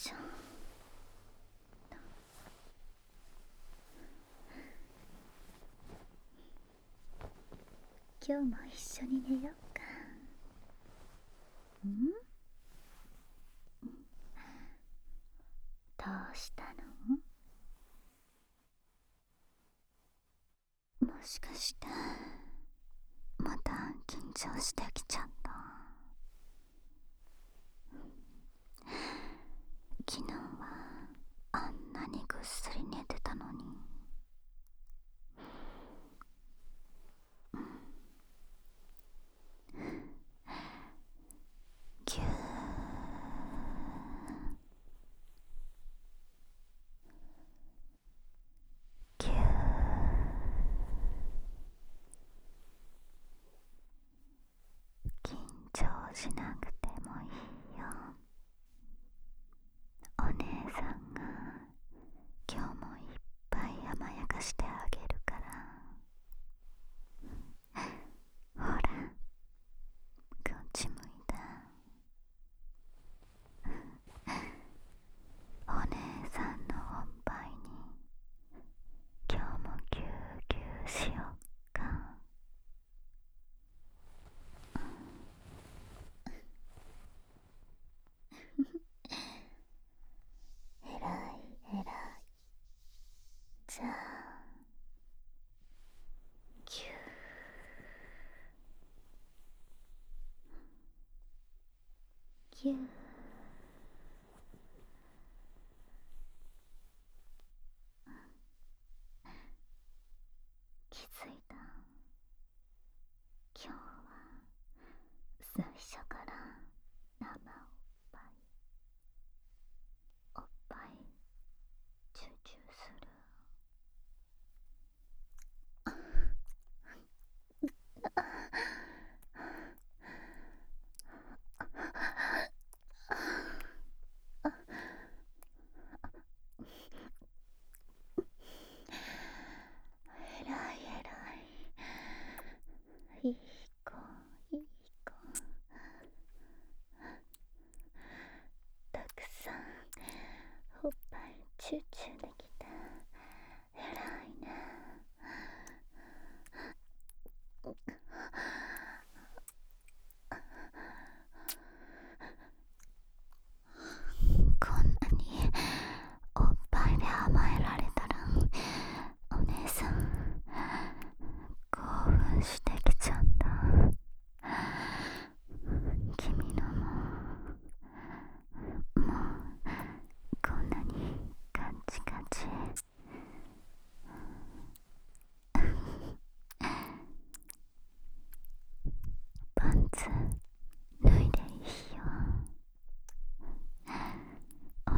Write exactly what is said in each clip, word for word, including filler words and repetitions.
しょ。今日も一緒に寝ようか。ん？どうしたの？もしかしてまた緊張してきちゃった？昨日はあんなにぐっすり寝てたのに。ぎゅーぎゅー。緊張しなくてもいいよ。お姉さんが今日もいっぱい甘やかしてあげるから。ほら、こっち向いた。お姉さんのおっぱいに今日もぎゅうぎゅうしよっか。えらいえらい。じゃあぎゅーぎゅー。気づいた？今日は最初から生おっぱいおっぱいチューチューする。えらいえらい。いい子いい子。たくさんおっぱいチューチューできた。えらいね。こんなにおっぱいで甘えられたらお姉さん興奮してきちゃった。君のももうこんなにカチカチ。パンツ脱いでいいよ。お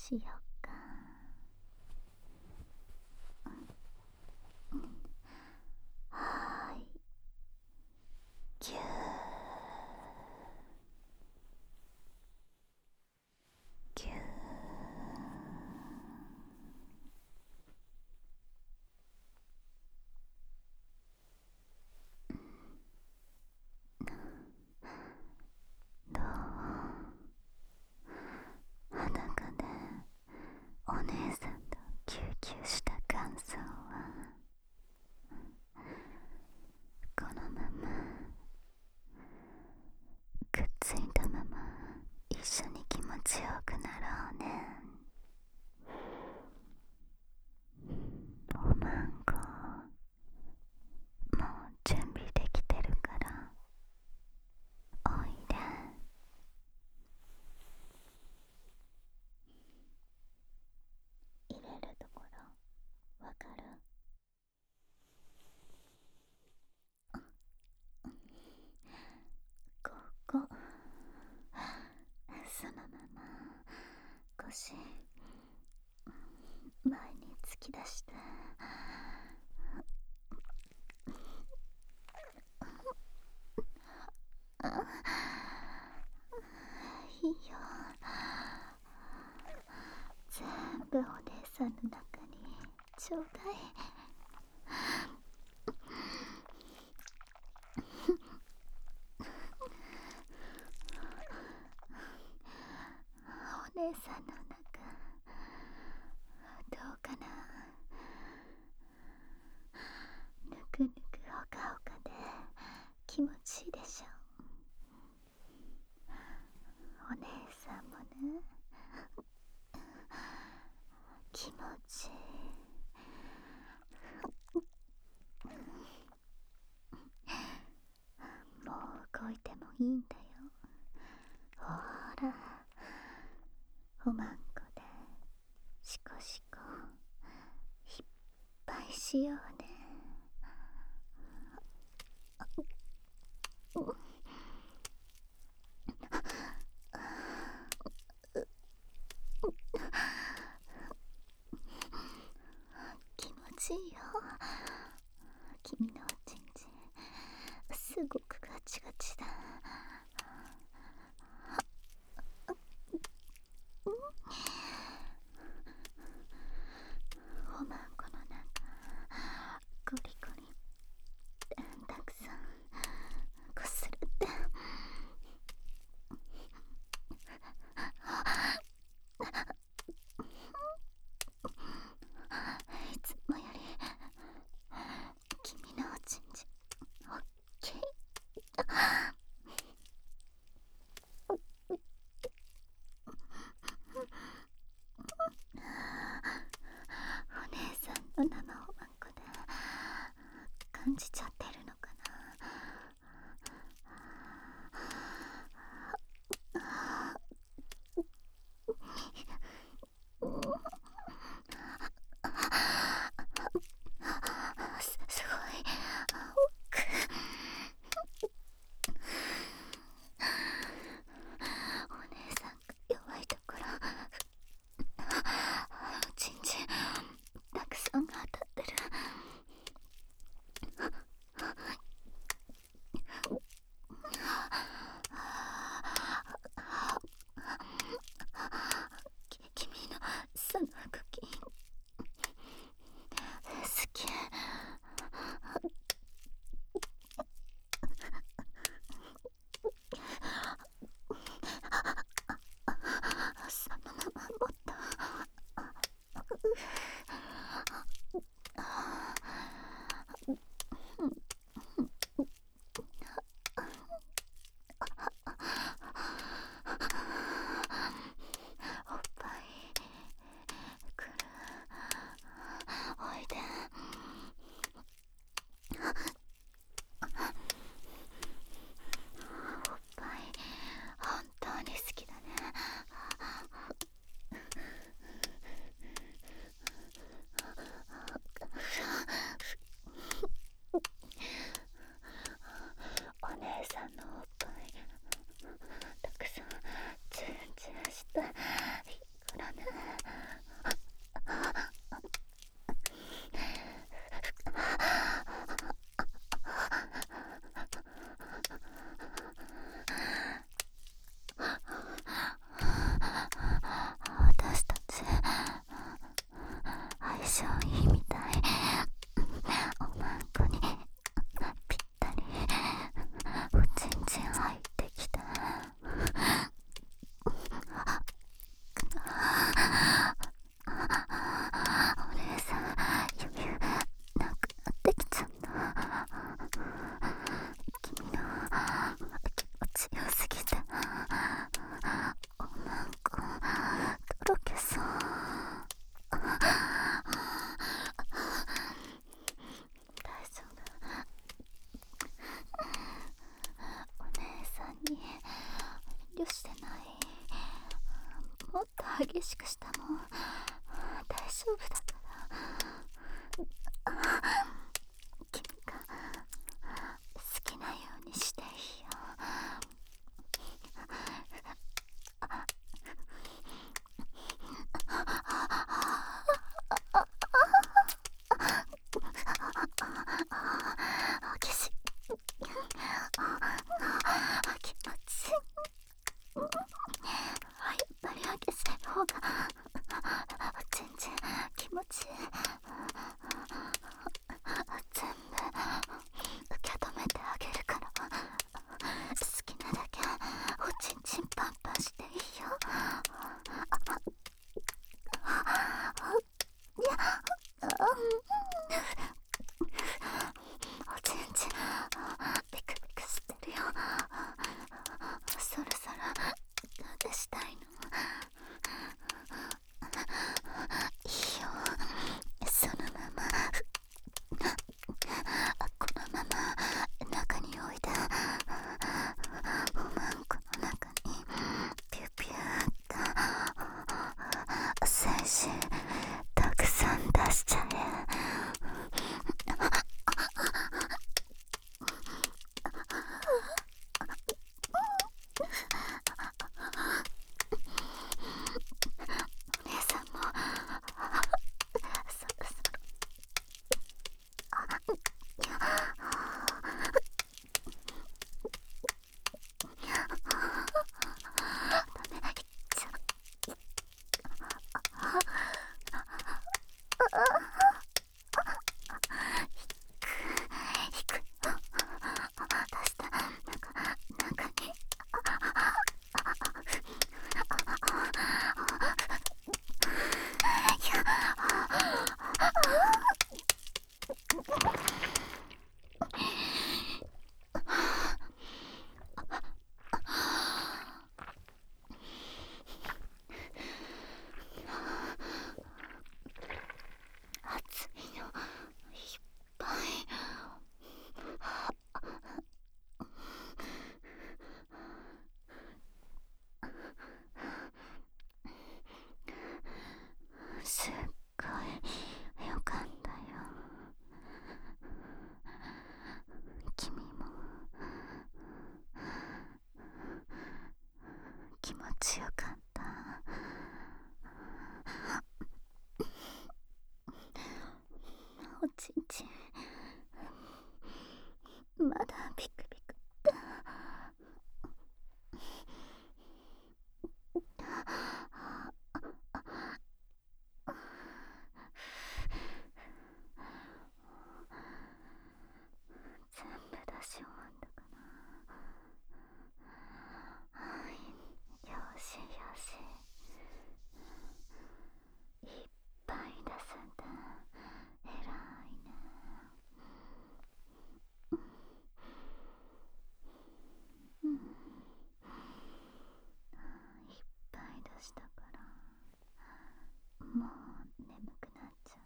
しようか。はーい。ぎゅーぎゅー。どう？裸でお姉さんとキューキューした感想は？このままくっついたまま一緒に気持ちよくなろうね。おまんこもう準備できてるからおいで。入れるところわかる？ここ、そのまま腰前に突き出して、いいよ、全部お姉さんの中にちょうだい。お姉さんの中どうかな？ぬくぬくほかほかで気持ちいいでしょ。お姉さんもね、気持ちいい。もう動いてもいいんだよ。ほら、おまんこでシコシコいっぱいしようね。気持ちいいよ。君のおちんちんすごくガチガチだ。おまんこの中ゴリゴリたくさんこするって。いつもより君のおちんちんおっきい。お姉さんの生おまんこで感じちゃってるのかな。す、すごい奥。お姉さんが弱いところ、おちんちんたくさん当たってる。 暑いのいっぱい。すっごいよかったよ。君も気持ちよかった。おちんちんまだピクピク。全部出し終わったかな。はい、よしよし、いっぱい出せてえらいね。うん、いっぱい出したからもう眠くなっちゃった。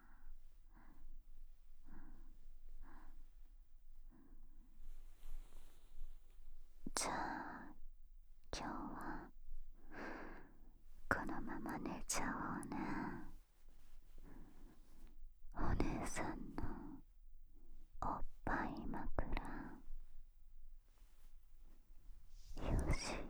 じゃあ今日はこのまま寝ちゃおうね。お姉さんのおっぱい枕。よしよ